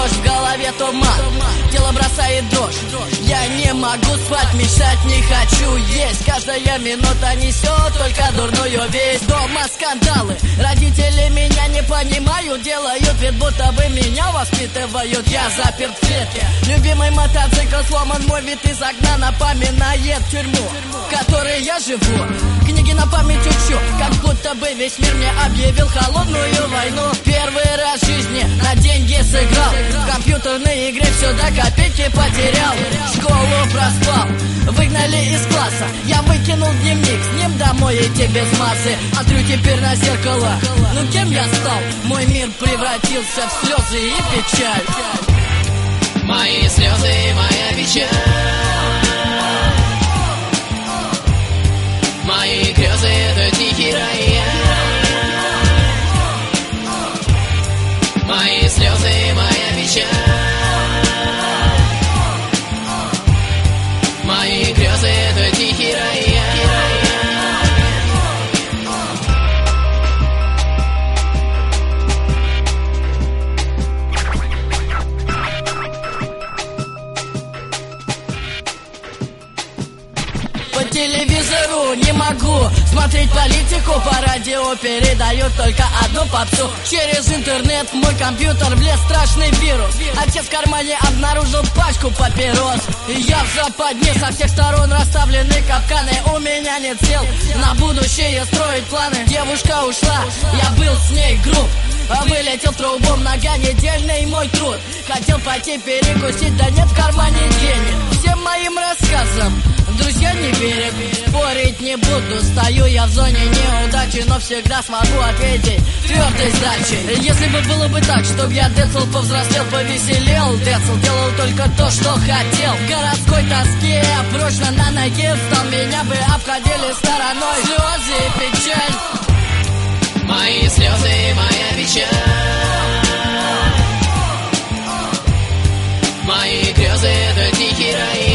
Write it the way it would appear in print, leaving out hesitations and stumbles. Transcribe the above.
дождь, в голове туман, тело бросает дрожь. Я не могу спать, мечтать не хочу есть. Каждая минута несет только дурную весть. Дома скандалы, родители меня не понимают, делают вид, будто бы меня воспитывают. Я заперт в клетке, любимый мотоцикл сломан, мой вид из окна напоминает тюрьму, в которой я живу. Книги на память учу, как будто бы весь мир мне объявил холодную войну. Первый раз в жизни на деньги сыграл, в компьютерной игре все до копейки потерял. Школу проспал, выгнали из класса, я выкинул дневник, с ним домой идти без массы. Смотрю теперь на зеркало, ну кем я стал? Мой мир превратился в слезы и печаль. Мои слезы, моя печаль, мои грезы, это тихий рояль. Мои слезы, моя печаль, мои грезы, это тихий рояль. По телевизору не могу смотреть политику, по радио передают только одну попсу. Через интернет в мой компьютер влез страшный вирус. Отец в кармане обнаружил пачку папирос. И я в западне, со всех сторон расставлены капканы. У меня нет сил на будущее строить планы. Девушка ушла, я был с ней груб, вылетел трубом, нога недельный мой труд. Хотел пойти перекусить, да нет в кармане денег. Всем моим рассказам друзья не верят, спорить не буду. Стою я в зоне неудачи, но всегда смогу ответить твердой сдачей. Если бы было бы так, чтоб я Децл повзрослел, повеселел, Децл делал только то, что хотел. В городской тоске прочно на ноге встал, меня бы обходили стороной слезы и печаль. Мои слезы, моя печаль, мои грезы, это тихий рояль.